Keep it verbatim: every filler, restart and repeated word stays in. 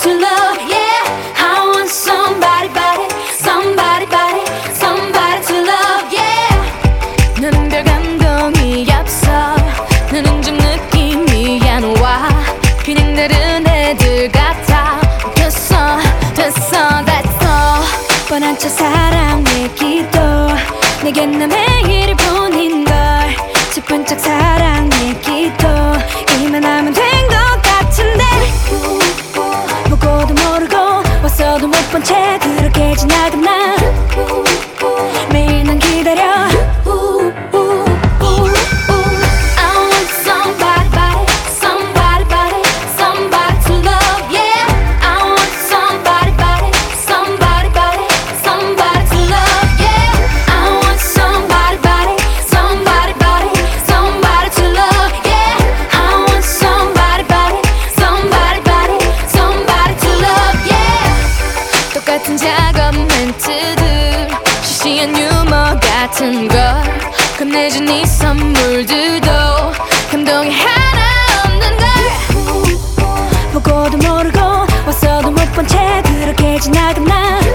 to love, yeah. I want somebody, body, somebody, body, somebody to love, yeah. 너는 별 감동이 없어. 너는 좀 느낌이 안 와. 그냥 다른 애들 같아. 됐어, 됐어, that's all. 뻔한 척 사랑했기도 내겐 난 매일 뿐인걸. 슬픈 척 사랑했기도 이만 하면 된 것 같은데. 보고도 모르고 왔어도 못 본 채 그렇게 지나간 나. 매일 난 기다려. 같은 작업 멘트들 시시한 유머 같은 걸 건네준 네 선물들도 감동이 하나 없는 걸. 보고도 모르고 왔어도 못 본 채 그렇게 지나간 나.